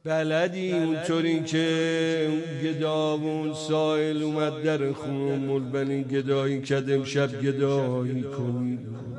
بلدی اونطوری که گداون سائل اومد در خون ملبنی گدایی کد امشب گدایی کنی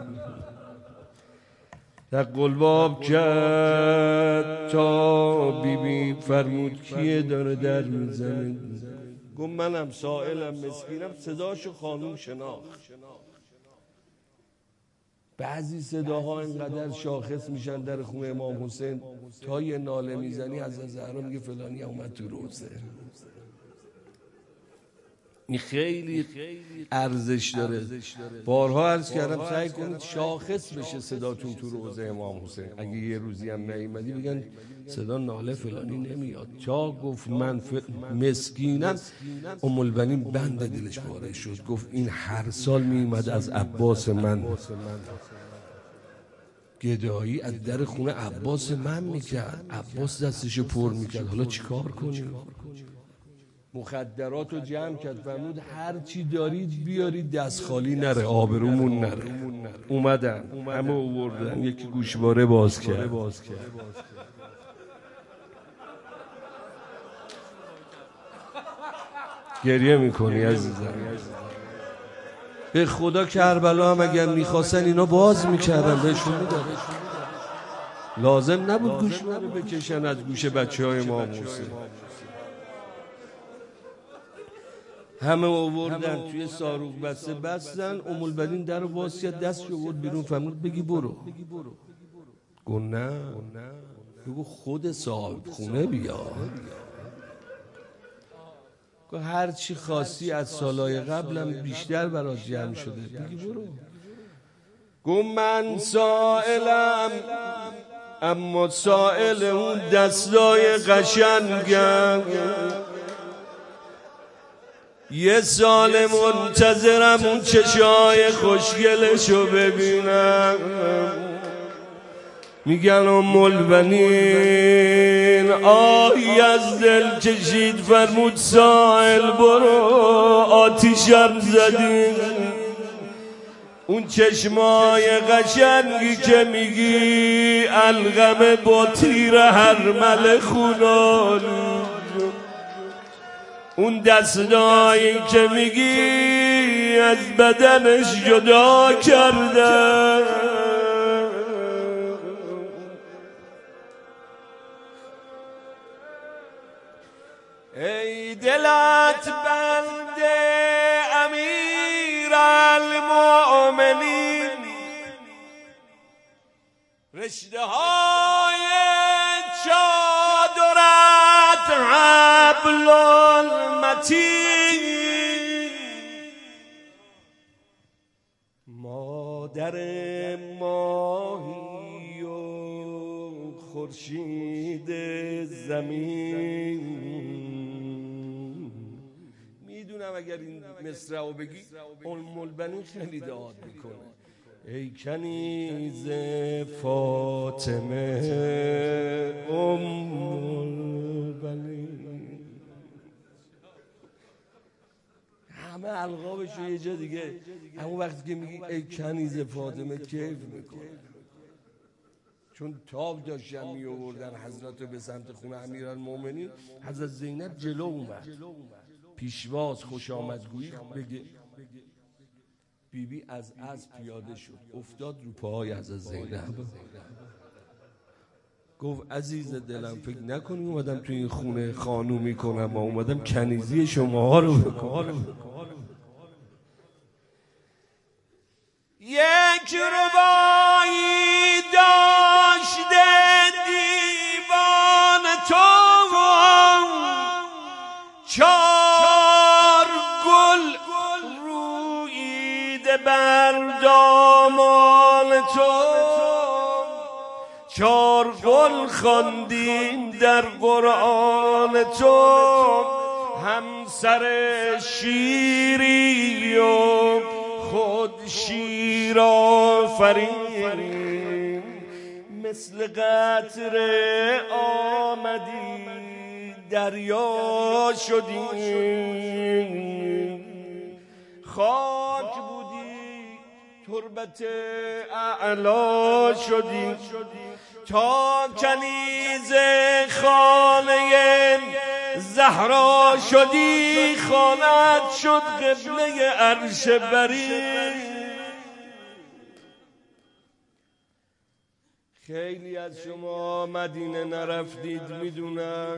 در قلباب کرد تا بیبی فرمود کیه داره در میزنه گفت منم سائلم مسکینم صداشو خانوم شناخت بعضی صداها اینقدر شاخص میشن در خونه امام حسین تا یه ناله میزنی از زهرا میگه فلانی اومد تو روزه این خیلی ارزش داره بارها عرض کردم سعی کنید شاخص بشه صداتون تو روزه امام حسین اگه یه روزی هم نیومدی بگن صدا ناله فلانی نمیاد چا گفت من مسکینم ام البنین بند دلش پاره شد گفت این هر سال میومد از عباس من گدایی از در خونه عباس من میکرد عباس دستشو پر میکرد حالا چیکار کنیم مخدرات رو جمع کرد فرمود هر چی دارید بیارید دست خالی نره آبرومون نره اومدن همه آوردن یکی گوشواره باز کرد گریه میکنی عزیزم به خدا کربلا هم اگر میخواستن اینا باز میکردن بهشون میدادن لازم نبود گوشواره بکشن از گوش بچه های امام حسین همه آوردن توی ساروق بسته بستن ام البنین در رو باز کرد دستشو آورد بیرون فرمود بگی برو گفت نه بگو خود صاحب خونه بیا گفت هر چی خواستی از سالهای قبلم بیشتر برات جمع شده بگی برو گفت من سائلم اما سائل اون دستای قشنگم یه سال منتظرم اون چشای خوشگلشو ببینم میگن ام البنین آهی از دل کشید فرمود سائل برو آتیشم زدیم اون چشمای قشنگی که میگی الغمه با تیر هرمل خونال اون دستایی که میگی از بدنش جدا کرده ای دلت بند امیر المؤمنین رشته های چادرت حبل المتین مادر ماهی و خورشید زمین میدونم اگر این مصرعو بگی ام البنین خیلی داد میکنه ای کنیز فاطمه ام البنین همه القابشو یه جا دیگه همون وقتی که میگی ای کنیز فاطمه کیف میکنه چون تاب داشتن می آوردن حضرت به سمت خونه امیرالمومنین حضرت زینب جلو اومد پیشواز خوش آمدگویی بگه بیبی از پیاده شد افتاد رو پاهای حضرت زینب گفت عزیز دلم فکر نکنی اومدم تو این خونه خانومی کنم و اومدم کنیزی شما ها رو بکنم یک ربایی داشته دیوان تو چار گل رویده بر دامان تو چار گل خواندیم در قرآن تو همسر شیری و خود شیر آفرین مثل قطره آمدی دریا شدی خاک بودی تربت اعلا شدی تا کنیز خانه زهرا شدی، خانت شد قبله عرش بری. خیلی از شما مدینه نرفتید میدونم،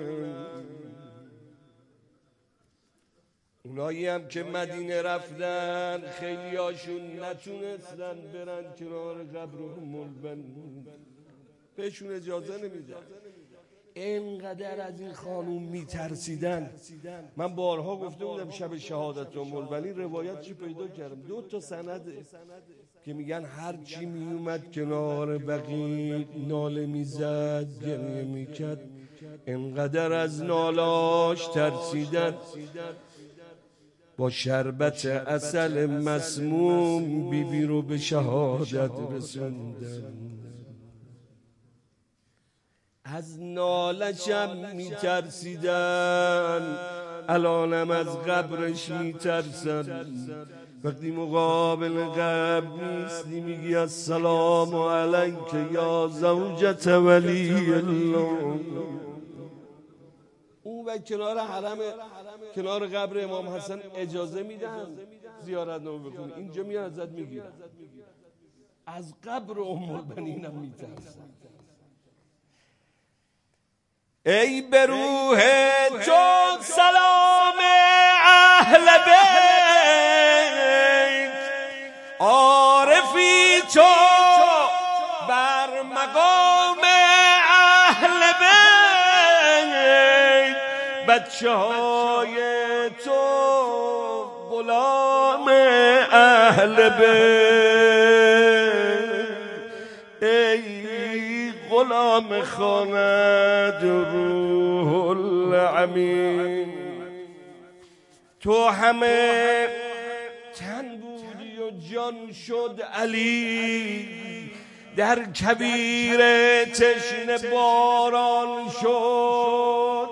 اونایی هم که مدینه رفتن خیلی هاشون نتونستن برن کنار قبر ام البنین، بهشون اجازه نمیدن. اینقدر از این خانوم میترسیدن. من بارها گفته بودم شب شهادت ام البنین روایت چی پیدا کردم، 2 سنده که میگن هر چی میومد کنار بقیع ناله میزد، گریه میکرد، اینقدر از نالاش ترسیدن. با شربت عسل مسموم بیبی رو به شهادت رسوندن. از نالشم میترسیدن، الانم از قبرش میترسن. وقتی مقابل قبر نیستی میگی السلام علیک یا زوجت ولی الله. اون و کنار حرم، کنار قبر امام حسن اجازه میدن زیارت نامه بخونی، اینجا میان ازت میگیرن. از قبر ام البنین هم میترسن. ای به روح تو سلام اهل بیت، عارفی تو بر مقام اهل بیت، بچه های تو غلام اهل بیت. ای غلام خاند روح الامین، تو همه تن بودی و جان شد علی، در کویر تشنه باران شد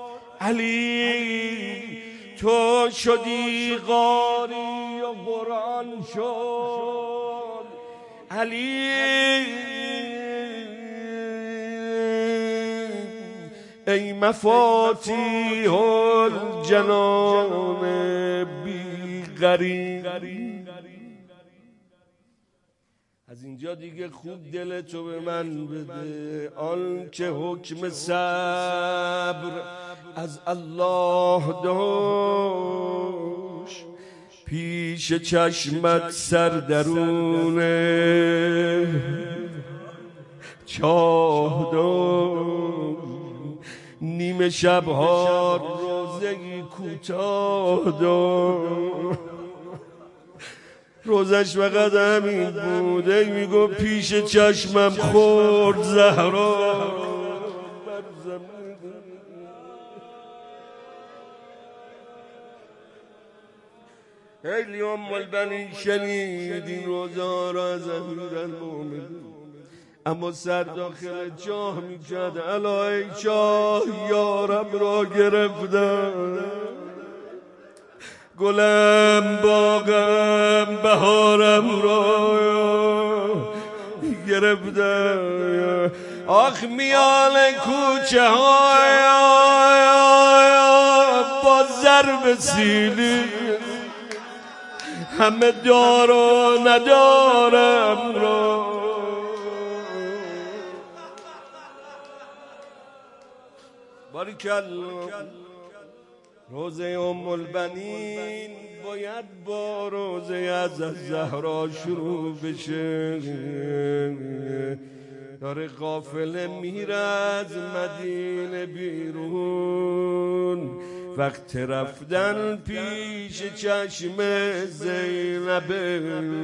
علی. تو شدی قاری و قرآن شد علی. ای مفاتیح الجنان بی غریب. از اینجا دیگه خوب دل تو به من بده، آن که حکم صبر از الله داشت، پیش چشمت سردرونه چاه داشت. نیمه شبها روزگی کوتاه داشت، روزش فقط همین بوده، میگو پیش چشمم خورد زهرا. خیلی ام البنین شنید این روزا را از امیرالمومنین، اما سر داخل چاه میکرد. الا ای چاه یارم را گرفتم، گلم باغم بهارم را گرفتم. آخ میان کوچه های با ضرب سیلی، همه دار و ندارم را. باریکالله. روزه ام البنین باید با روزه از زهرا شروع بشه. داره قافله میره از مدینه بیرون، وقت رفتن پیش چشم زینبه.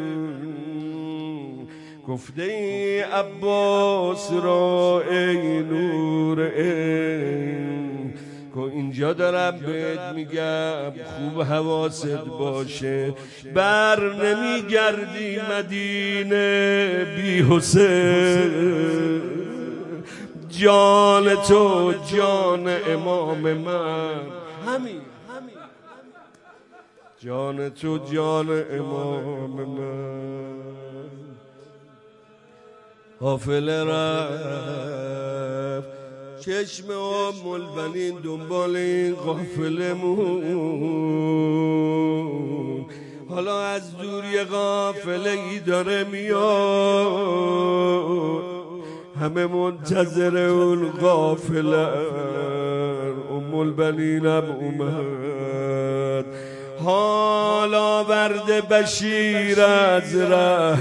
گفته ای عباس را ای نور عین، که اینجا دارم بهت میگم خوب حواست باشه، بر نمیگردی مدینه بی حسین. جان تو جان امام من، همین جان تو جان امام من. قافله رفت چشم البنین دنبال این قافله مون، حالا از دور یه قافله ای داره میاد، همه منتظر اون قافله. البنینم اومد، حالا برد بشیر از ره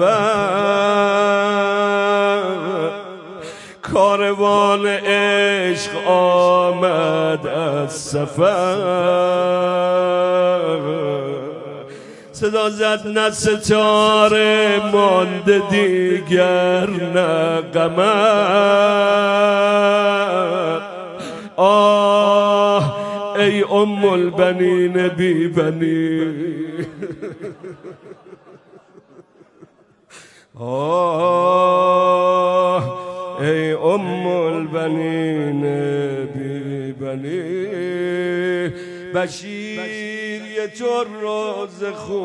خبر، کاروان عشق آمد از سفر. صدا زد نه ستاره مانده دیگر نه قمر. آه ای البنین بی بنی، آه ای البنین بی بنی. بشیر یه چور روز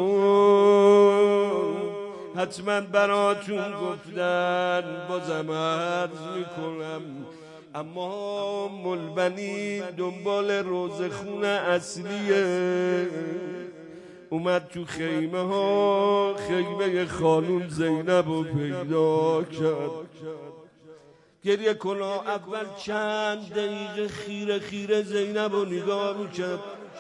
خون حتما براتون گفتن، بازم عرض میکنم، اما البنین دنبال روزخون اصلیه. اومد تو خیمه ها، خیمه خانوم زینب رو پیدا کرد. گریه کنا اول چند دقیقه خیره خیره زینب رو نگاه میکرد.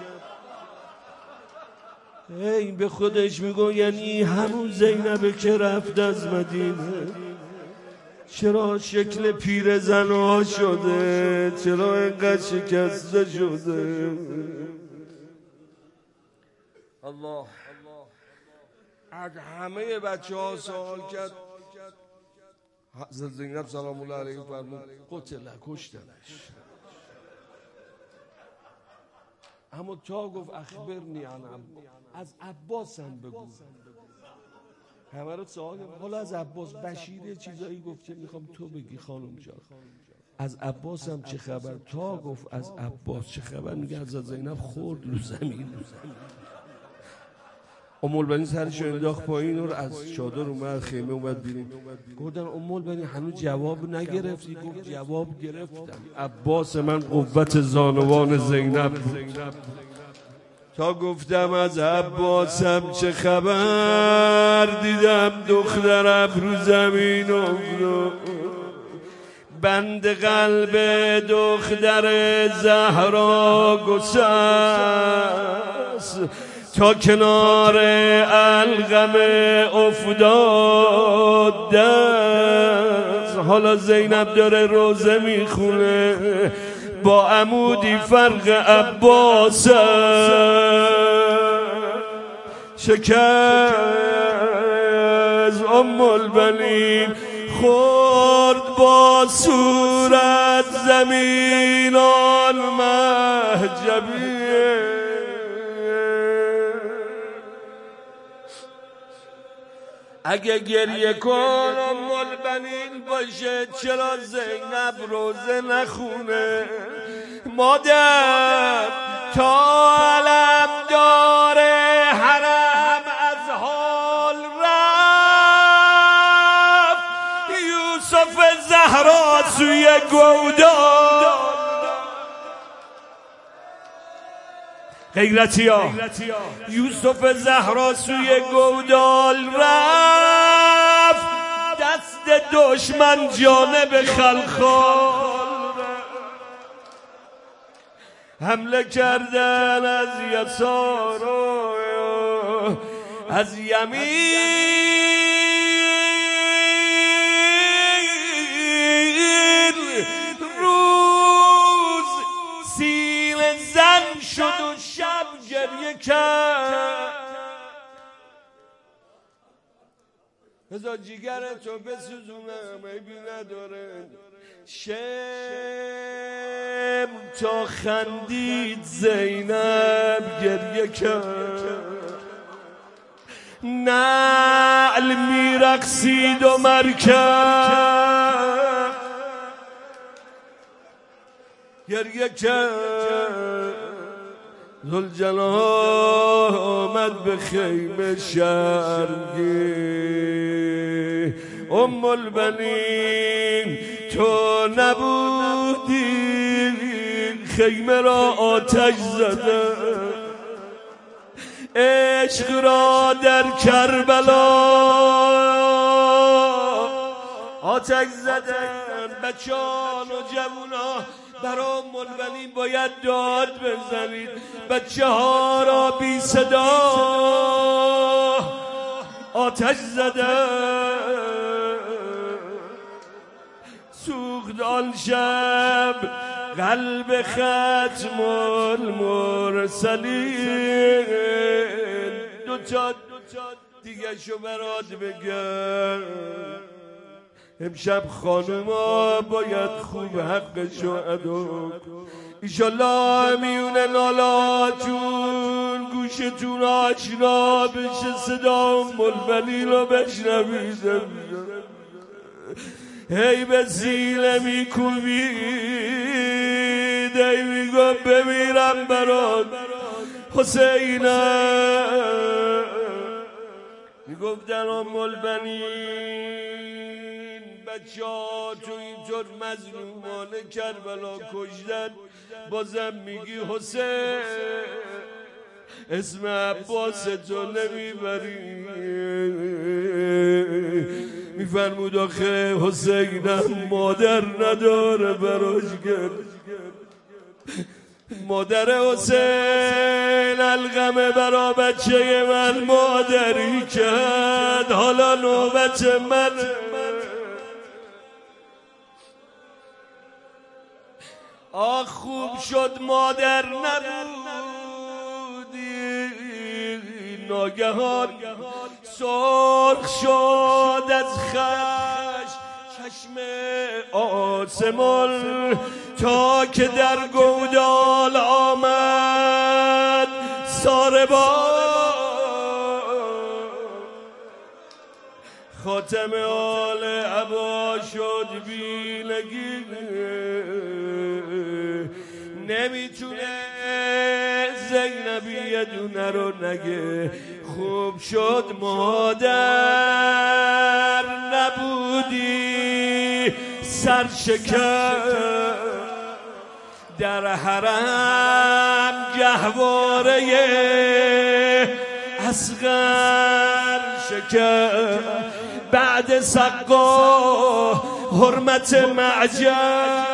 این به خودش میگو یعنی همون زینبه که رفت از مدینه، چرا شکل پیر زنها شده، چرا اینقدر شکسته شده. الله از همه بچه ها سوال کرد. حضرت زینب سلام الله علیه فرمود قتل کشتنش. اما تا گفت اخبرنی عنم، از عباس هم بگو. همه رو سوال کرد حالا از عباس. بشیر چیزایی گفت که میخوام تو بگی خانم جان، از عباس هم چه خبر؟ تا گفت از عباس چه خبر، میگه حضرت زینب خورد رو زمین. البنین سرش رو انداخت پایین و از چادر اومد خیمه اومد بیرون. گفتن البنین هنوز جواب نگرفتی؟ گفت جواب گرفتم، عباس من قوت زانوان زینب بود. تا گفتم از عباسم چه خبر، دیدم دخترم رو زمین افتاد. بند قلب دختر زهرا گسست، تا کنار القمه افتاد دست. حالا زینب داره روزه میخونه، با عمودی فرق عباس شکست. البنین خورد با صورت زمین المحجبیه. اگه گریه کن البنین باشه، چرا زینب روزه نخونه؟ مادر تا علم داره حرم از حال رفت، یوسف زهرا سوی گودال. غیرتی ها یوسف زهرا سوی گودال رفت، دست دشمن جانب خلخال حمله کردن از یسار و از یمین. روز سیل زن شد و شب گریه کرد. بذار جیگر تو بسوزونم عیبی نداره. شم تا خندید زینب گریه کرد، نعل میرقصید و مرکب گریه کرد. ذوالجلال آمد به خیمه شرمگین. البنین تو نبودی خیمه را آتش زده، عشق را در کربلا آتش زدن. بچه‌ان و جوونا برای مولوی باید داد بزنید. بچه ها را بی صدا آتش زدن. سوخت آن شب قلب ختم المرسلین. دوتا دیگه شو برات بگم، امشب خانوما باید خوب حقشو ادا کن. ایشالله میون نالاتون گوشتون آشنا بشه، صدا مولوی رو بشنوید. هی به سینه میکوبید، هی میگم بمیرم برات حسینم. میگفتن مولوی بچه ها تو اینطور مظلومانه کربلا کشتن، بازم میگی حسین اسم عباس تو نمیبری. میفرمود آخه حسینم مادر نداره براش گرد. مادر حسین الغمه برا بچه من مادری کرد، حالا نوبت من. آخ خوب شد مادر نبودی، ناگهان سرخ شد از خشم چشم آسمان، تا که در گودال آمد ساربان. خاتم آل عبا شد بیلگی، نمیتونه زینبی یه دونه رو نگه. خوب شد مادر نبودی، سرشکن در حرم گهواره اصغر شکن. بعد سقا حرمت معجم